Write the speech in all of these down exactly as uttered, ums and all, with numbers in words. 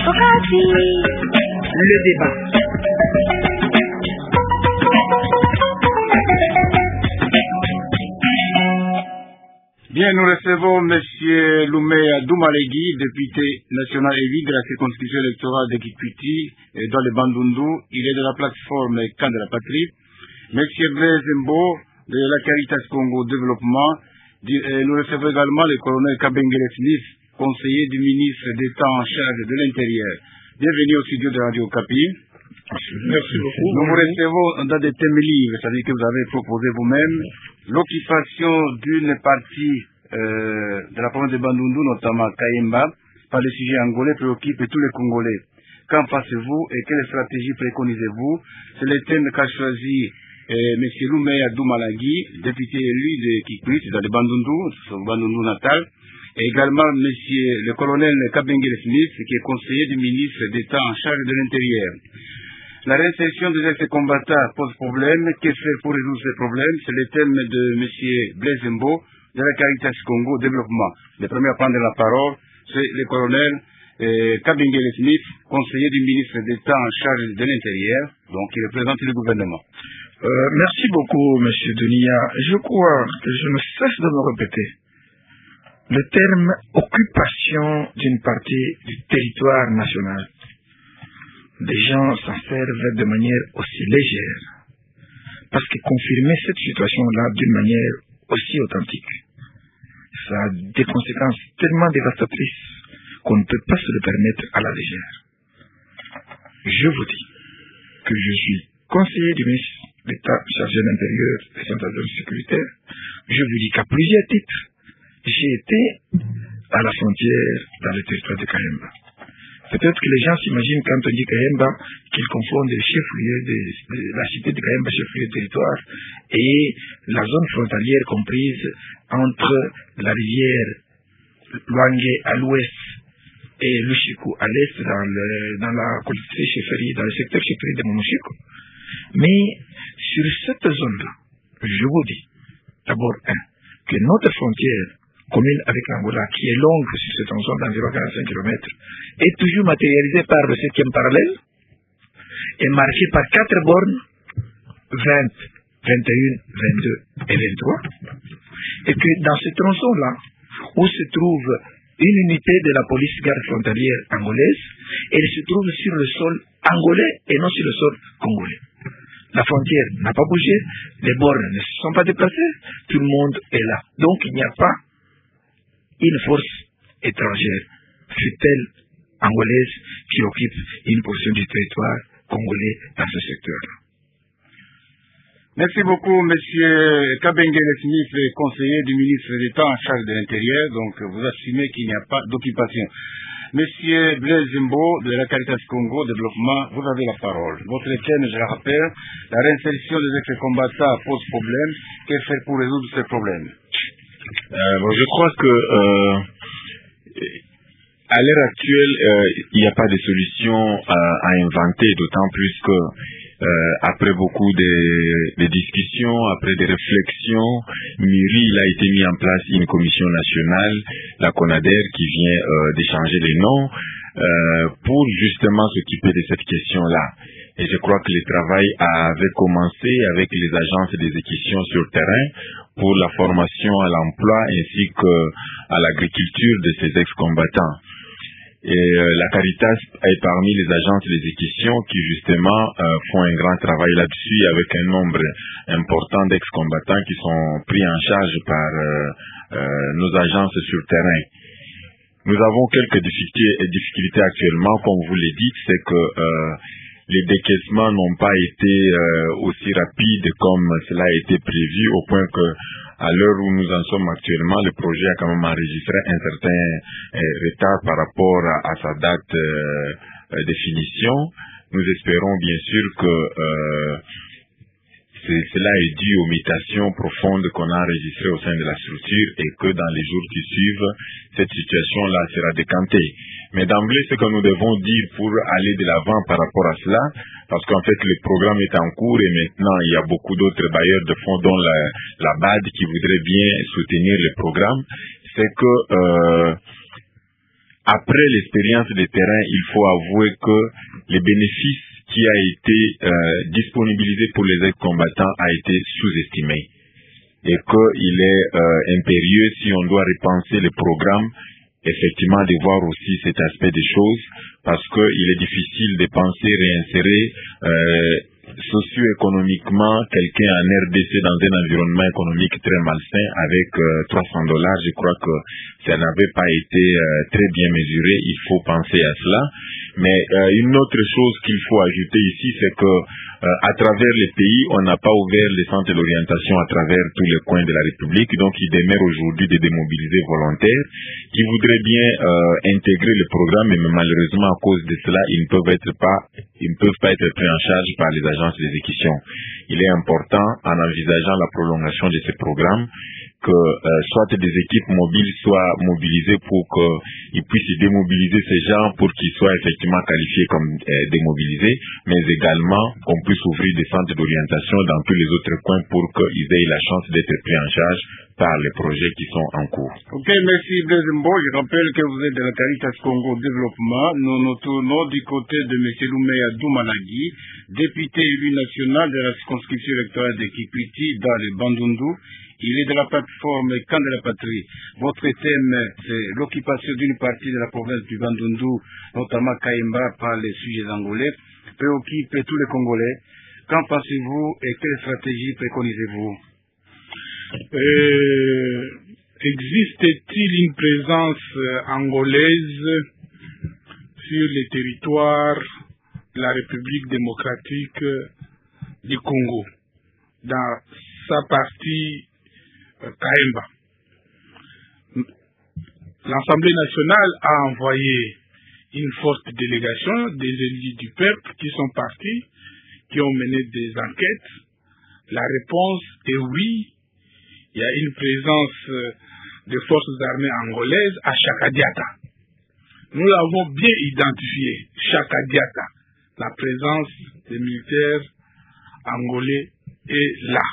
Le débat. Bien, nous recevons M. Loumeya Doumalegui, député national élu de la circonscription électorale de Kikwiti dans le Bandundu. Il est de la plateforme Camp de la Patrie. M. Blaise Mbo de la Caritas Congo Développement. Nous recevons également le colonel Kabengele Smith, conseiller du ministre d'État en charge de l'Intérieur. Bienvenue au studio de Radio Okapi. Merci beaucoup. Nous vous recevons dans des thèmes libres, c'est-à-dire que vous avez proposé vous-même l'occupation d'une partie euh, de la province de Bandundu, notamment Kayemba, par les sujets angolais préoccupent tous les Congolais. Qu'en pensez-vous et quelle stratégie préconisez-vous? C'est le thème qu'a choisi euh, M. Loumeya Doumalegui, député élu de Kikwiti, dans le Bandundu, son Bandundu natal, et également M. le colonel Kabengele Smith, qui est conseiller du ministre d'État en charge de l'Intérieur. La réinsertion des ex-combattants pose problème. Que faire pour résoudre ces problèmes? C'est le thème de M. Blaise Mbo de la Caritas Congo Développement. Le premier à prendre la parole, c'est le colonel euh, Kabengele Smith, conseiller du ministre d'État en charge de l'Intérieur, donc il représente le gouvernement. Euh, merci beaucoup, M. Dunia. Je crois que je ne cesse de me répéter. Le terme occupation d'une partie du territoire national, des gens s'en servent de manière aussi légère, parce que confirmer cette situation-là d'une manière aussi authentique, ça a des conséquences tellement dévastatrices qu'on ne peut pas se le permettre à la légère. Je vous dis que je suis conseiller du ministre d'État chargé de l'Intérieur et des centres sécuritaires. Je vous dis qu'à plusieurs titres, j'ai été à la frontière dans le territoire de Kayemba. Peut-être que les gens s'imaginent quand on dit Kayemba qu'ils confondent le chef-lieu de, de la cité de Kayemba, chef-lieu de territoire, et la zone frontalière comprise entre la rivière Luangue à l'ouest et Lushiku à l'est dans, le, dans la collectivité chefferie, dans le secteur chefferie de Monushiku. Mais sur cette zone-là, je vous dis, d'abord, un, que notre frontière commune avec l'Angola, qui est longue sur cette zone d'environ quarante-cinq kilomètres, est toujours matérialisée par le septième parallèle, est marquée par quatre bornes, vingt, vingt et un, vingt-deux et vingt-trois, et que dans ce tronçon-là, où se trouve une unité de la police garde frontalière angolaise, elle se trouve sur le sol angolais et non sur le sol congolais. La frontière n'a pas bougé, les bornes ne se sont pas déplacées, tout le monde est là. Donc il n'y a pas une force étrangère, fut-elle angolaise, qui occupe une portion du territoire congolais dans ce secteur-là. Merci beaucoup, M. Kabengele Smith, conseiller du ministre d'État en charge de l'Intérieur. Donc, vous assumez qu'il n'y a pas d'occupation. M. Blaise Mbo, de la Caritas Congo Développement, vous avez la parole. Votre thème, je le rappelle, la réinsertion des ex-combattants pose problème. Que faire pour résoudre ces problèmes? Euh, bon, je crois que euh, à l'heure actuelle, euh, il n'y a pas de solution à, à inventer, d'autant plus que euh, après beaucoup de, de discussions, après des réflexions mûries, il a été mis en place une commission nationale, la CONADER, qui vient euh, d'échanger les noms euh, pour justement s'occuper de cette question-là. Et je crois que le travail avait commencé avec les agences d'exécution sur le terrain pour la formation à l'emploi ainsi qu'à l'agriculture de ces ex-combattants. Et euh, la Caritas est parmi les agences d'exécution qui justement euh, font un grand travail là-dessus avec un nombre important d'ex-combattants qui sont pris en charge par euh, euh, nos agences sur le terrain. Nous avons quelques difficultés, difficultés actuellement, comme vous l'avez dit, c'est que euh, les décaissements n'ont pas été euh, aussi rapides comme cela a été prévu, au point que à l'heure où nous en sommes actuellement, le projet a quand même enregistré un certain euh, retard par rapport à, à sa date euh, de finition. Nous espérons bien sûr que euh, cela est dû aux mutations profondes qu'on a enregistrées au sein de la structure et que dans les jours qui suivent, cette situation-là sera décantée. Mais d'emblée, ce que nous devons dire pour aller de l'avant par rapport à cela, parce qu'en fait le programme est en cours et maintenant il y a beaucoup d'autres bailleurs de fonds dont la, la B A D qui voudraient bien soutenir le programme, c'est que euh, après l'expérience de terrain, il faut avouer que les bénéfices qui a été euh, disponibilisé pour les ex-combattants a été sous-estimé et qu'il est euh, impérieux, si on doit repenser le programme, effectivement de voir aussi cet aspect des choses, parce qu'il est difficile de penser réinsérer euh, socio-économiquement quelqu'un en R D C dans un environnement économique très malsain avec euh, trois cents dollars. Je crois que ça n'avait pas été euh, très bien mesuré, il faut penser à cela. Mais euh, une autre chose qu'il faut ajouter ici, c'est que euh, à travers les pays, on n'a pas ouvert les centres d'orientation à travers tous les coins de la République, donc il demeure aujourd'hui des démobilisés volontaires qui voudraient bien euh, intégrer le programme, mais malheureusement à cause de cela, ils ne peuvent être pas, ils ne peuvent pas être pris en charge par les agences d'exécution. Il est important, en envisageant la prolongation de ces programmes, que euh, soit des équipes mobiles soient mobilisées pour qu'ils puissent démobiliser ces gens pour qu'ils soient effectivement qualifiés comme euh, démobilisés, mais également qu'on puisse ouvrir des centres d'orientation dans tous les autres coins pour qu'ils aient la chance d'être pris en charge par les projets qui sont en cours. Ok, merci Blaise Mbo. Je rappelle que vous êtes de la Caritas Congo Développement. Nous nous tournons du côté de M. Loumeya Doumalagui, député élu national de la circonscription électorale de Kikwiti dans le Bandundu. Il est de la plateforme Camp de la Patrie. Votre thème, c'est l'occupation d'une partie de la province du Bandundu, notamment Kayemba, par les sujets angolais, préoccupe tous les Congolais. Qu'en pensez-vous et quelle stratégie préconisez-vous? Euh, existe-t-il une présence angolaise sur les territoires de la République démocratique du Congo, dans sa partie euh, Kayemba? L'Assemblée nationale a envoyé une forte délégation des élus du peuple qui sont partis, qui ont mené des enquêtes. La réponse est oui. Il y a une présence des forces armées angolaises à Chakadiata. Nous l'avons bien identifié, Chakadiata. La présence des militaires angolais est là.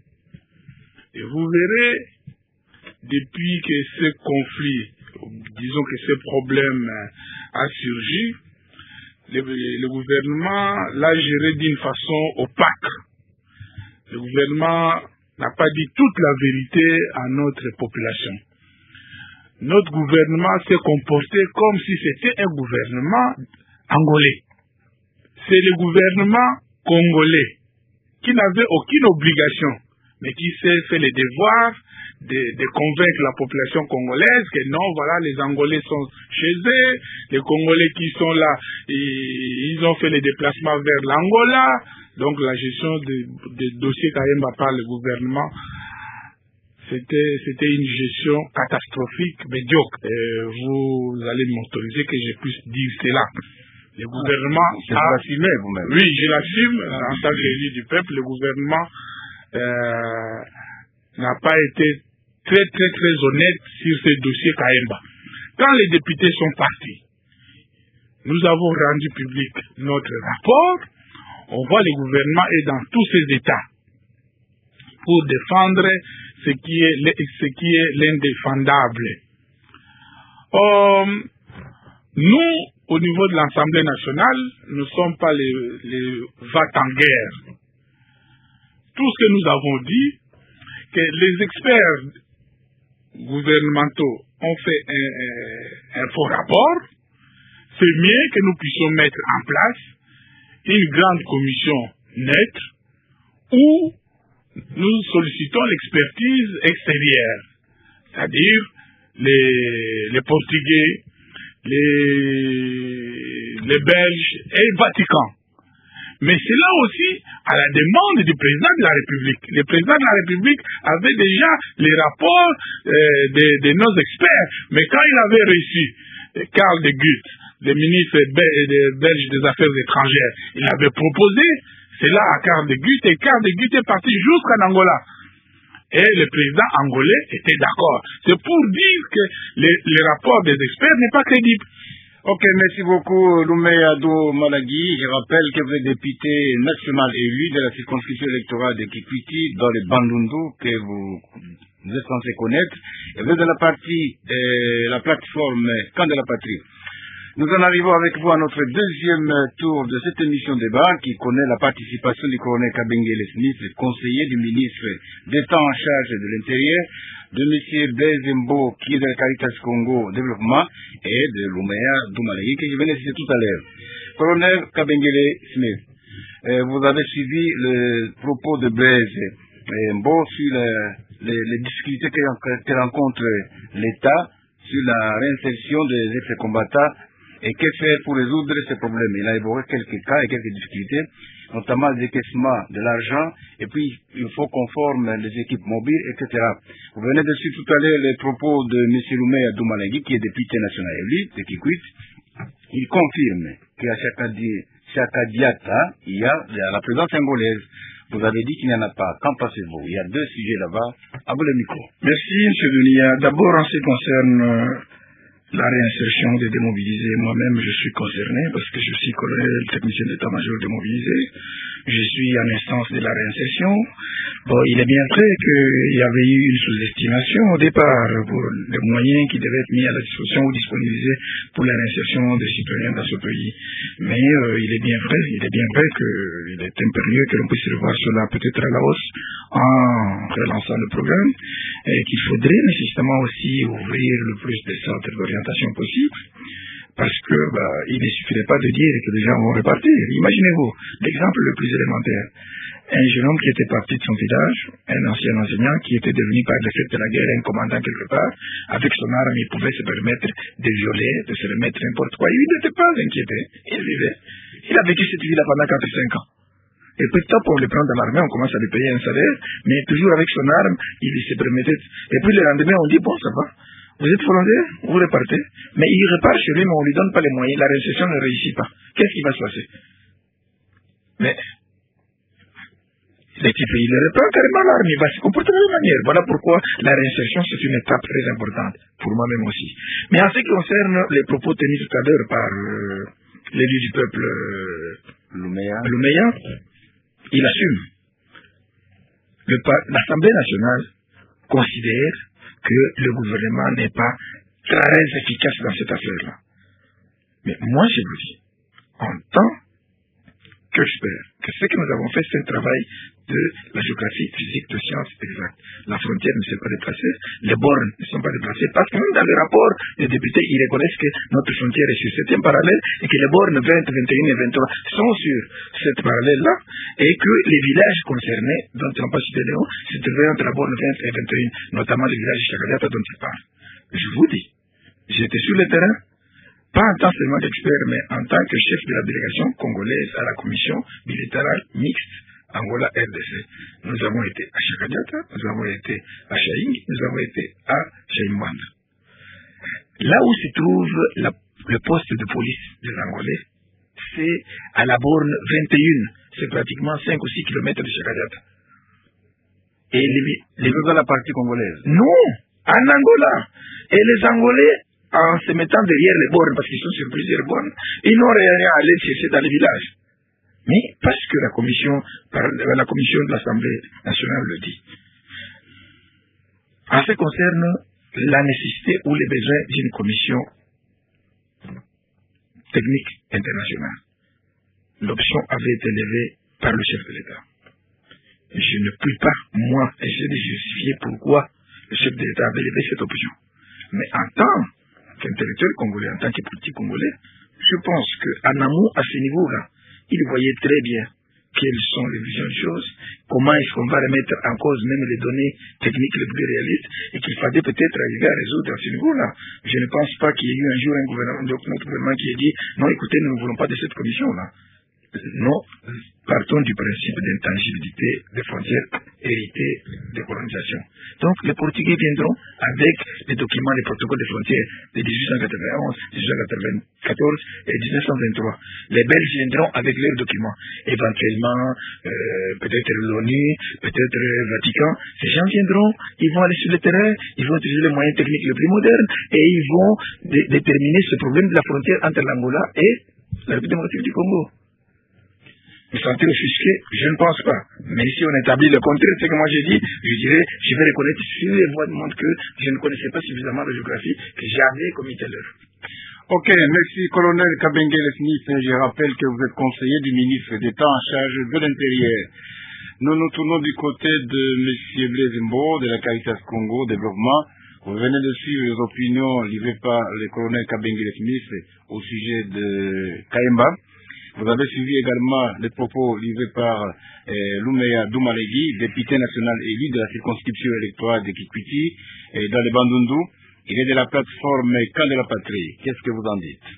Et vous verrez, depuis que ce conflit, disons que ce problème a surgi, le, le gouvernement l'a géré d'une façon opaque. Le gouvernement n'a pas dit toute la vérité à notre population. Notre gouvernement s'est comporté comme si c'était un gouvernement angolais. C'est le gouvernement congolais qui n'avait aucune obligation, mais qui s'est fait le devoir de, de convaincre la population congolaise que non, voilà, les Angolais sont chez eux, les Congolais qui sont là, ils ont fait les déplacements vers l'Angola. Donc la gestion des de dossiers Kayemba par le gouvernement, c'était c'était une gestion catastrophique, médiocre. Et vous allez m'autoriser que je puisse dire cela. Le gouvernement a... assumé vous-même. Oui, je l'assume en tant qu'élu du peuple. Le gouvernement euh, n'a pas été très très très honnête sur ce dossier Kayemba. Quand les députés sont partis, nous avons rendu public notre rapport. On voit le gouvernement est dans tous ses états pour défendre ce qui est, ce qui est l'indéfendable. Euh, nous, au niveau de l'Assemblée nationale, nous ne sommes pas les, les va-t-en-guerre. Tout ce que nous avons dit, que les experts gouvernementaux ont fait un, un, un faux rapport, c'est mieux que nous puissions mettre en place une grande commission neutre où nous sollicitons l'expertise extérieure, c'est-à-dire les, les Portugais, les, les Belges et le Vatican. Mais c'est là aussi à la demande du président de la République. Le président de la République avait déjà les rapports euh, de, de nos experts, mais quand il avait reçu Karl de Gucht, le ministre belge des Affaires étrangères, il avait proposé cela à Karl de Gucht, et Karl de Gucht est parti jusqu'en Angola. Et le président angolais était d'accord. C'est pour dire que les, les rapports des experts n'est pas crédible. Ok, merci beaucoup Loumeya Doumalagui. Je rappelle que vous êtes député national élu de la circonscription électorale de Kikwiti dans le Bandundu, que vous vous êtes censés connaître. Et vous êtes de la partie, de la plateforme Camp de la Patrie. Nous en arrivons avec vous à notre deuxième tour de cette émission débat qui connaît la participation du colonel Kabengele Smith, conseiller du ministre d'État en charge de l'Intérieur, de M. Bezembo, qui est de la Caritas Congo Développement, et de Lumea Doumalegi, que je venais de citer tout à l'heure. Colonel Kabengele Smith, euh, vous avez suivi le propos de Bezembo sur les, les, les difficultés que, que rencontre l'État sur la réinsertion des ex-combattants. Et que faire pour résoudre ces problèmes? Il a évoqué quelques cas et quelques difficultés, notamment le décaissement de l'argent, et puis il faut qu'on forme les équipes mobiles, et cetera. Vous venez de suivre tout à l'heure les propos de M. Lumea Doumalegi, qui est député national élu de Kikwit. Il confirme qu'à Chakadiata, il y a la présence angolaise. Vous avez dit qu'il n'y en a pas. Qu'en pensez-vous? Il y a deux sujets là-bas. À vous le micro. Merci, M. Dunia. D'abord, en ce qui concerne euh, la réinsertion des démobilisés, moi-même je suis concerné parce que je suis colonel technicien d'état-major démobilisé. Je suis en instance de la réinsertion. Bon, il est bien vrai qu'il y avait eu une sous-estimation au départ pour les moyens qui devaient être mis à la disposition ou disponibilisés pour la réinsertion des citoyens dans ce pays. Mais euh, il est bien vrai, il est bien vrai qu'il est impérieux que l'on puisse revoir cela peut-être à la hausse en relançant le programme et qu'il faudrait nécessairement aussi ouvrir le plus de centres d'orientation possible. Parce que bah, il ne suffirait pas de dire que les gens vont repartir. Imaginez-vous, l'exemple le plus élémentaire. Un jeune homme qui était parti de son village, un ancien enseignant qui était devenu par le fait de la guerre un commandant quelque part, avec son arme il pouvait se permettre de violer, de se remettre n'importe quoi. Il n'était pas inquiété, il vivait. Il a vécu cette vie-là pendant quarante-cinq ans. Et petit à petit, pour le prendre dans l'armée, on commence à lui payer un salaire, mais toujours avec son arme, il se permettait. Et puis le lendemain, on dit, bon, ça va. Vous êtes volontaire, vous repartez. Mais il repart chez lui, mais on ne lui donne pas les moyens. La réinsertion ne réussit pas. Qu'est-ce qui va se passer? Mais l'équipe, il reprend carrément l'arme, il va se comporter de la même manière. Voilà pourquoi la réinsertion, c'est une étape très importante, pour moi-même aussi. Mais en ce qui concerne les propos tenus tout à l'heure par euh, l'élu du peuple euh, Lumea, il assume. L'Assemblée nationale considère que le gouvernement n'est pas très efficace dans cette affaire-là. Mais moi, je vous dis, en tant qu'expert, que ce que nous avons fait, c'est un travail de la géographie physique, de sciences exactes. La frontière ne s'est pas déplacée, les bornes ne sont pas déplacées, parce que même dans le rapport des députés, ils reconnaissent que notre frontière est sur septième parallèle et que les bornes vingt, vingt et un et vingt-trois sont sur cette parallèle-là et que les villages concernés, dont on n'a pas cité les noms, se trouvaient entre la borne vingt et vingt et un, notamment le village de Chakadiata dont il parle. Je vous dis, j'étais sur le terrain, pas en tant seulement d'expert, mais en tant que chef de la délégation congolaise à la commission bilatérale mixte Angola-R D C. Nous avons été à Chakadiata, nous avons été à Chaing, nous avons été à Chaimanda. Là où se trouve la, le poste de police des Angolais, c'est à la borne vingt et un, c'est pratiquement cinq ou six kilomètres de Chakadiata. Et les, les... dans la partie congolaise? Non, en Angola. Et les Angolais, en se mettant derrière les bornes, parce qu'ils sont sur plusieurs bornes, ils n'ont rien à aller chercher dans les villages. Mais parce que la commission, la commission de l'Assemblée nationale le dit. En ce qui concerne la nécessité ou les besoins d'une commission technique internationale, l'option avait été levée par le chef de l'État. Je ne puis pas, moi, essayer de justifier pourquoi le chef de l'État avait levé cette option. Mais en tant qu'intellectuel congolais, en tant que politique congolais, je pense qu'en amont, à ce niveau-là, il voyait très bien quelles sont les visions des choses, comment est-ce qu'on va remettre en cause même les données techniques les plus réalistes, et qu'il fallait peut-être arriver à résoudre à ce niveau-là. Je ne pense pas qu'il y ait eu un jour un gouvernement, notre gouvernement qui ait dit « Non, écoutez, nous ne voulons pas de cette commission-là ». Non, partons du principe d'intangibilité des frontières héritées des colonisations. Donc, les Portugais viendront avec les documents, les protocoles des frontières de dix-huit cent quatre-vingt-onze, dix-huit cent quatre-vingt-quatorze et dix-neuf cent vingt-trois. Les Belges viendront avec leurs documents. Éventuellement, euh, peut-être l'ONU, peut-être le Vatican. Ces gens viendront, ils vont aller sur le terrain, ils vont utiliser les moyens techniques les plus modernes et ils vont dé- déterminer ce problème de la frontière entre l'Angola et la République démocratique du Congo. me sentir offusqué, je ne pense pas. Mais si on établit le contraire, c'est que moi j'ai dit, je dirais, je vais reconnaître sur les voies de monde que je ne connaissais pas suffisamment de géographie, que j'avais commis telle œuvre. Ok, merci colonel Kabengele Smith. Je rappelle que vous êtes conseiller du ministre d'État en charge de l'Intérieur. Nous nous tournons du côté de M. Blaise Mbo de la Caritas Congo Développement. Vous venez de suivre les opinions livrées par le colonel Kabengele Smith au sujet de Kayemba. Vous avez suivi également les propos livrés par euh, Lumeya Doumalegui, député national élu de la circonscription électorale de Kikwiti, et dans les Bandundu. Il est de la plateforme Camp de la Patrie. Qu'est-ce que vous en dites?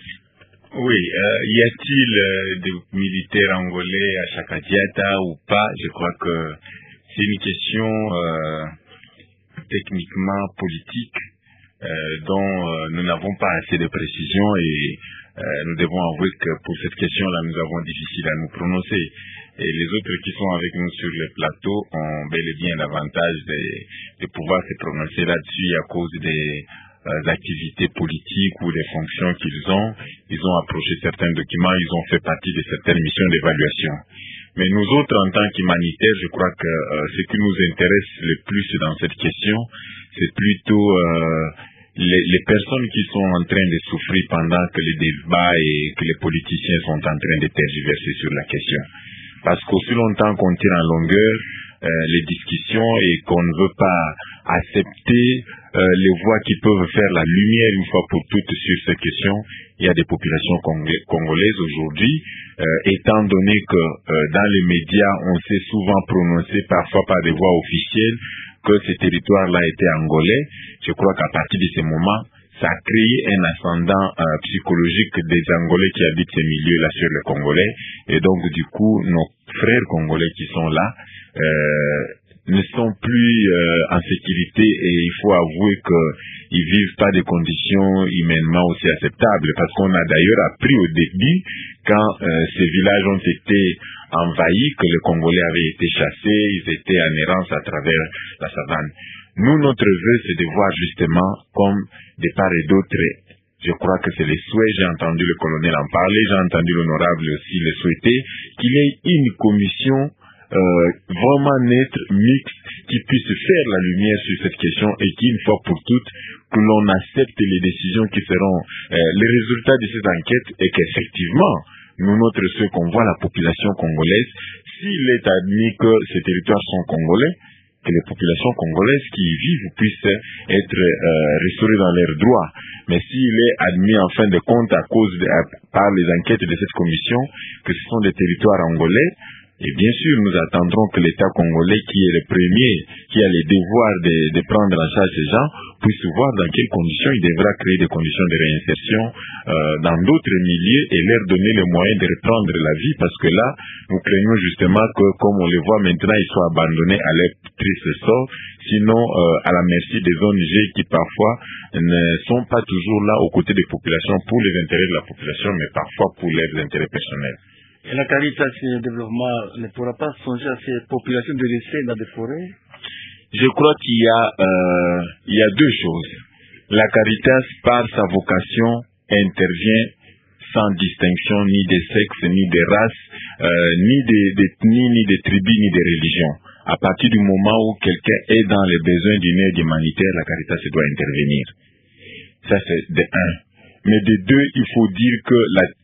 Oui, euh, y a-t-il euh, des militaires angolais à Chakadiata ou pas? Je crois que c'est une question euh, techniquement politique euh, dont euh, nous n'avons pas assez de précision et euh, nous devons avouer que pour cette question-là, nous avons difficile à nous prononcer. Et les autres qui sont avec nous sur le plateau ont bel et bien l'avantage de, de pouvoir se prononcer là-dessus à cause des euh, activités politiques ou des fonctions qu'ils ont. Ils ont approché certains documents, ils ont fait partie de certaines missions d'évaluation. Mais nous autres, en tant qu'humanitaires, je crois que euh, ce qui nous intéresse le plus dans cette question, c'est plutôt euh, les, les personnes qui sont en train de souffrir pendant que les débats et que les politiciens sont en train de tergiverser sur la question. Parce qu'aussi longtemps qu'on tire en longueur euh, les discussions et qu'on ne veut pas accepter euh, les voix qui peuvent faire la lumière une fois pour toutes sur ces questions, il y a des populations congolaises aujourd'hui, euh, étant donné que euh, dans les médias, on s'est souvent prononcé parfois par des voix officielles que ce territoire-là était angolais. Je crois qu'à partir de ce moment, ça a créé un ascendant euh, psychologique des Angolais qui habitent ces milieux-là sur les Congolais. Et donc, du coup, nos frères congolais qui sont là euh, ne sont plus euh, en sécurité et il faut avouer qu'ils ne vivent pas des conditions humainement aussi acceptables. Parce qu'on a d'ailleurs appris au début, quand euh, ces villages ont été envahis, que les Congolais avaient été chassés, ils étaient en errance à travers la savane. Nous, notre vœu, c'est de voir justement, comme de part et d'autre, je crois que c'est les souhaits, j'ai entendu le colonel en parler, j'ai entendu l'honorable aussi le souhaiter, qu'il y ait une commission euh, vraiment neutre, mixte, qui puisse faire la lumière sur cette question et qu'une fois pour toutes, que l'on accepte les décisions qui seront euh, les résultats de ces enquêtes et qu'effectivement, nous, notre souhait qu'on voit la population congolaise, s'il est admis que ces territoires sont congolais, que les populations congolaises qui y vivent puissent être euh, restaurées dans leurs droits. Mais s'il est admis en fin de compte à cause de, à, par les enquêtes de cette commission que ce sont des territoires angolais, et bien sûr nous attendrons que l'État congolais, qui est le premier, qui a les devoirs de, de prendre en charge ces gens, puisse voir dans quelles conditions il devra créer des conditions de réinsertion euh, dans d'autres milieux et leur donner les moyens de reprendre la vie, parce que là, nous craignons justement que, comme on le voit maintenant, ils soient abandonnés à leur triste sort, sinon euh, à la merci des O N G qui parfois ne sont pas toujours là aux côtés des populations pour les intérêts de la population, mais parfois pour leurs intérêts personnels. Et la Caritas Développement ne pourra pas songer à ces populations de laisser dans des forêts? Je crois qu'il y a, euh, il y a deux choses. La Caritas, par sa vocation, intervient sans distinction ni de sexe, ni de race, euh, ni d'ethnie, ni de tribu, ni de religion. À partir du moment où quelqu'un est dans les besoins d'une aide humanitaire, la Caritas doit intervenir. Ça, c'est de un. Mais de deux, il faut dire que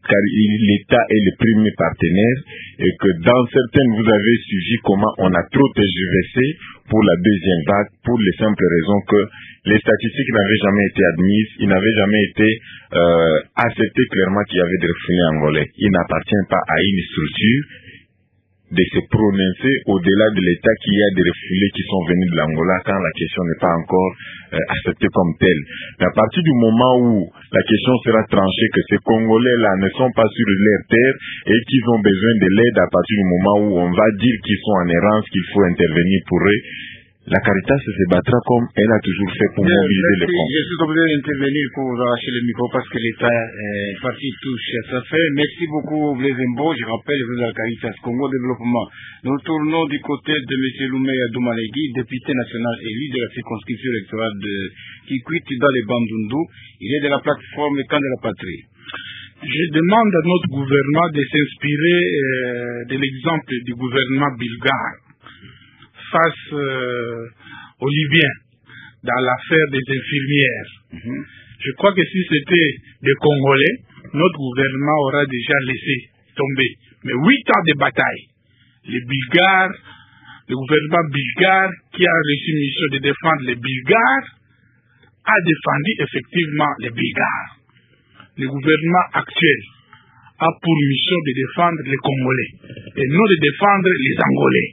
l'État est le premier partenaire et que dans certaines, vous avez suivi comment on a trop tergiversé pour la deuxième vague, pour les simples raisons que les statistiques n'avaient jamais été admises, il n'avait jamais été euh, accepté clairement qu'il y avait des réfugiés angolais. Il n'appartient pas à une structure de se prononcer au-delà de l'État qu'il y a des réfugiés qui sont venus de l'Angola quand la question n'est pas encore euh, acceptée comme telle. Mais à partir du moment où la question sera tranchée que ces Congolais-là ne sont pas sur leur terre et qu'ils ont besoin de l'aide, à partir du moment où on va dire qu'ils sont en errance, qu'il faut intervenir pour eux, la Caritas se battra comme elle a toujours fait pour Bien, mobiliser les fonds. Je suis obligé d'intervenir pour vous arracher le micro parce que l'État est parti touche à sa fin. Merci beaucoup, Blaise Mbo. Je rappelle, vous êtes à la Caritas Congo Développement. Nous tournons du côté de M. Lumeya Doumalegui, député national élu de la circonscription électorale de Kikwiti dans les Bandundu. Il est de la plateforme Camp de la Patrie. Je demande à notre gouvernement de s'inspirer euh, de l'exemple du gouvernement bulgare face euh, aux Libyens dans l'affaire des infirmières. Mm-hmm. Je crois que si c'était des Congolais, notre gouvernement aura déjà laissé tomber. Mais huit ans de bataille, les Bulgares, le gouvernement bulgare qui a reçu une mission de défendre les Bulgares a défendu effectivement les Bulgares. Le gouvernement actuel a pour mission de défendre les Congolais et non de défendre les Angolais.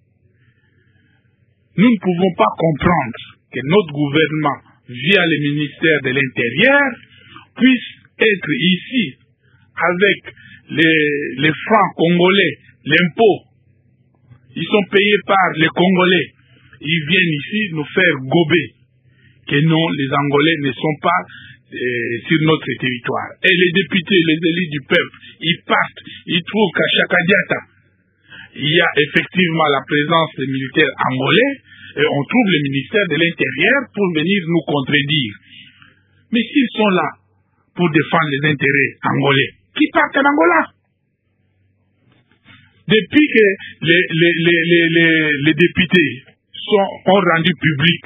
Nous ne pouvons pas comprendre que notre gouvernement, via le ministère de l'Intérieur, puisse être ici avec les, les francs congolais, l'impôt. Ils sont payés par les Congolais. Ils viennent ici nous faire gober que non, les Angolais ne sont pas euh, sur notre territoire. Et les députés, les élus du peuple, ils partent, ils trouvent qu'à Chakadiata, il y a effectivement la présence des militaires angolais, et on trouve le ministère de l'Intérieur pour venir nous contredire. Mais s'ils sont là pour défendre les intérêts angolais, qui partent en Angola? Depuis que les, les, les, les, les, les députés sont, ont rendu public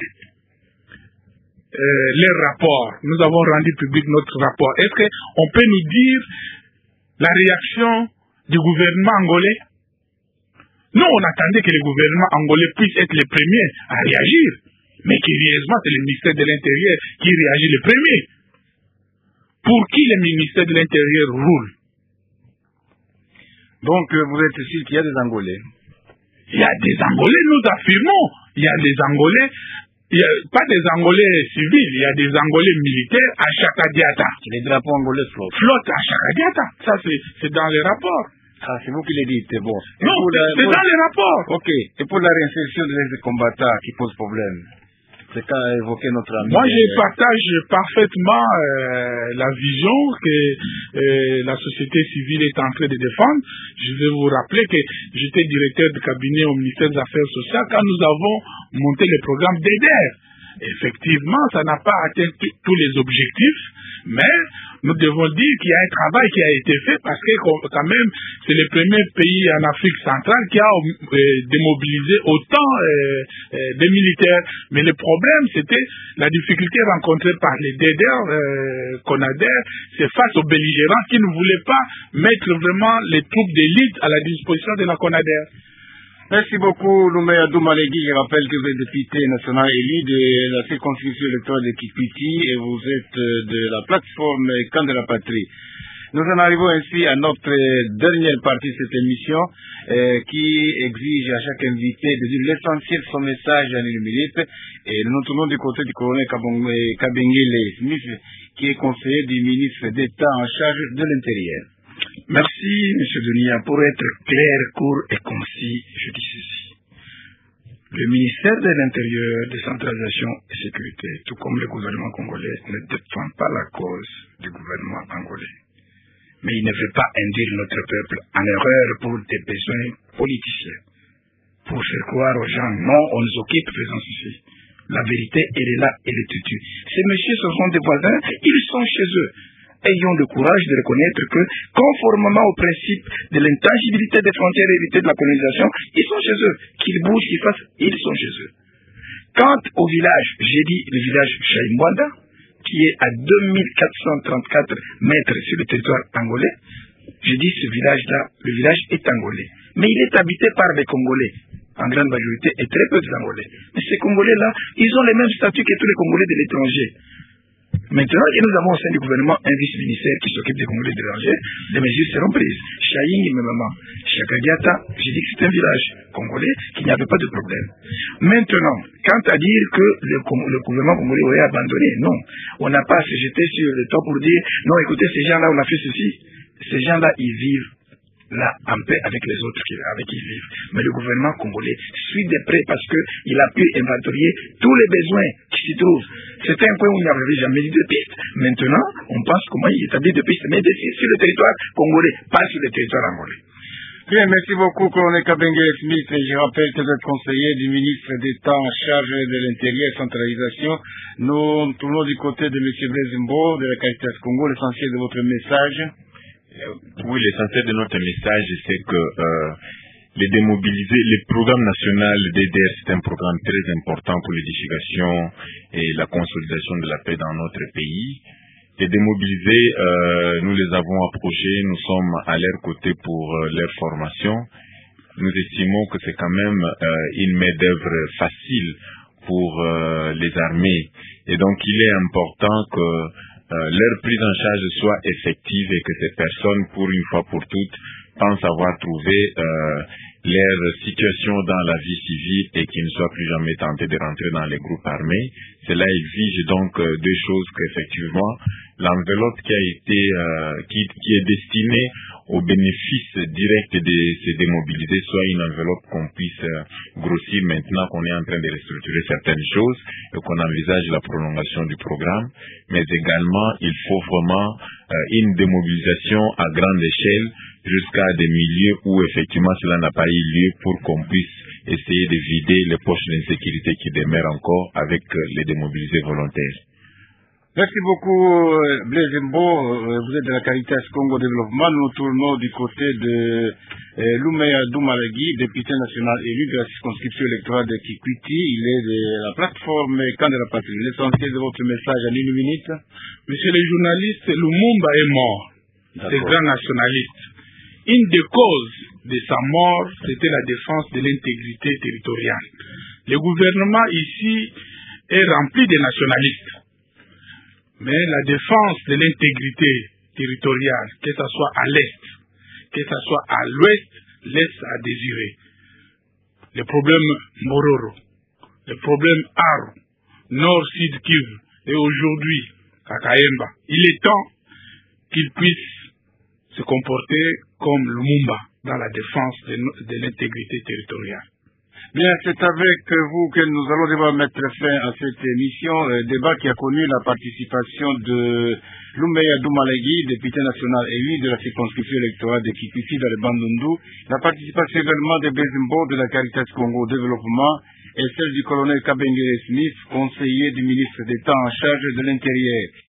euh, les rapports, nous avons rendu public notre rapport, est-ce qu'on peut nous dire la réaction du gouvernement angolais? Nous, on attendait que le gouvernement angolais puisse être le premier à réagir. Mais curieusement, c'est le ministère de l'Intérieur qui réagit le premier. Pour qui le ministère de l'Intérieur roule? Donc, euh, vous êtes sûr qu'il y a des Angolais? Il y a des Angolais, nous affirmons. Il y a des Angolais, il y a pas des Angolais civils, il y a des Angolais militaires à Chakadiata. Les drapeaux angolais flottent. Flottent à Chakadiata. Ça, c'est dans les rapports. Ah, c'est vous qui le dites, c'est bon. Non, c'est dans les rapports. Ok. Et pour la réinsertion des combattants qui pose problème, c'est qu'a évoqué notre ami. Moi, je partage parfaitement euh, la vision que euh, la société civile est en train de défendre. Je vais vous rappeler que j'étais directeur de cabinet au ministère des Affaires sociales quand nous avons monté le programme d'E D E R. Effectivement, ça n'a pas atteint tous les objectifs, mais nous devons dire qu'il y a un travail qui a été fait parce que quand même, c'est le premier pays en Afrique centrale qui a euh, démobilisé autant euh, euh, de militaires. Mais le problème, c'était la difficulté rencontrée par les D D R, euh, CONADER, c'est face aux belligérants qui ne voulaient pas mettre vraiment les troupes d'élite à la disposition de la CONADER. Merci beaucoup, Louméa Doumalegui. Je rappelle que vous êtes député national élu de la circonscription électorale de Kipiti et vous êtes de la plateforme Camp de la Patrie. Nous en arrivons ainsi à notre dernière partie de cette émission euh, qui exige à chaque invité de dire l'essentiel de son message en une minute. Et nous nous tournons du côté du colonel Kabengele Smith, qui est conseiller du ministre d'État en charge de l'Intérieur. Merci, M. Dunia. Pour être clair, court et concis, je dis ceci. Le ministère de l'Intérieur, décentralisation et sécurité, tout comme le gouvernement congolais, ne défend pas la cause du gouvernement angolais. Mais il ne veut pas induire notre peuple en erreur pour des besoins politiciens. Pour faire croire aux gens, non, on nous occupe, faisons ceci. La vérité, elle est là, elle est têtue. Ces messieurs, ce sont des voisins, ils sont chez eux. Ayons le courage de reconnaître que, conformément au principe de l'intangibilité des frontières héritées de la colonisation, ils sont chez eux. Qu'ils bougent, qu'ils fassent, ils sont chez eux. Quant au village, j'ai dit le village Chaïmbwanda, qui est à deux mille quatre cent trente-quatre mètres sur le territoire angolais, j'ai dit ce village-là, le village est angolais. Mais il est habité par des Congolais, en grande majorité, et très peu d'Angolais. Mais ces Congolais-là, ils ont les mêmes statuts que tous les Congolais de l'étranger. Maintenant que nous avons au sein du gouvernement un vice-ministère qui s'occupe des Congolais de l'étranger, des mesures seront prises. Chaïng, même Chakadiata, j'ai dit que c'est un village congolais qui n'y avait pas de problème. Maintenant, quant à dire que le, le gouvernement congolais aurait abandonné, non. On n'a pas à se jeter sur le toit pour dire, non, écoutez, ces gens-là, on a fait ceci. Ces gens-là, ils vivent là, en paix avec les autres qui, avec qui ils vivent. Mais le gouvernement congolais suit de près parce qu'il a pu inventorier tous les besoins qui s'y trouvent. C'était un point où il n'y avait jamais eu de piste. Maintenant, on pense comment il établit de pistes, mais sur le territoire congolais, pas sur le territoire angolais. Bien, merci beaucoup, colonel Kabengele Smith. Je rappelle que vous êtes conseiller du ministre d'État en charge de l'Intérieur et centralisation. Nous tournons du côté de M. Brezimbo, de la Caritas Congo, l'essentiel de votre message. Oui, l'essentiel de notre message, c'est que euh, les démobiliser, le programme national D D R, c'est un programme très important pour l'édification et la consolidation de la paix dans notre pays. Les démobiliser, euh, nous les avons approchés, nous sommes à leur côté pour euh, leur formation. Nous estimons que c'est quand même euh, une main-d'œuvre facile pour euh, les armées. Et donc, il est important que euh, leur prise en charge soit effective et que ces personnes, pour une fois pour toutes, pensent avoir trouvé euh, leur situation dans la vie civile et qu'ils ne soient plus jamais tentés de rentrer dans les groupes armés. Cela exige donc euh, deux choses, qu'effectivement, l'enveloppe qui a été, euh, qui, qui est destinée au bénéfice direct de se démobiliser soit une enveloppe qu'on puisse euh, grossir maintenant qu'on est en train de restructurer certaines choses et qu'on envisage la prolongation du programme, mais également il faut vraiment euh, une démobilisation à grande échelle jusqu'à des milieux où effectivement cela n'a pas eu lieu pour qu'on puisse essayer de vider les poches d'insécurité qui demeurent encore avec euh, les démobilisés volontaires. Merci beaucoup, Blaise Mbo. Vous êtes de la Caritas Congo Développement. Nous tournons du côté de euh, Lumea Doumalagui, député national élu de la circonscription électorale de Kikwiti. Il est de la plateforme Camp de la Patrie. L'essentiel de votre message en une minute. Monsieur le journaliste, Lumumba est mort. C'est grand nationaliste. Une des causes de sa mort, c'était la défense de l'intégrité territoriale. Le gouvernement ici est rempli de nationalistes. Mais la défense de l'intégrité territoriale, que ce soit à l'est, que ce soit à l'ouest, laisse à désirer. Le problème Mororo, le problème Aru, Nord-Sud Kivu, et aujourd'hui, Kakaemba, il est temps qu'ils puissent se comporter comme Lumumba dans la défense de, de l'intégrité territoriale. Bien, c'est avec vous que nous allons devoir mettre fin à cette émission, euh, débat qui a connu la participation de Lumea Doumalagui, député national élu de la circonscription électorale de Kikwiti dans le Bandundu, la participation également de Blaise Mbo de la Caritas Congo Développement et celle du colonel Kabengele Smith, conseiller du ministre d'État en charge de l'Intérieur.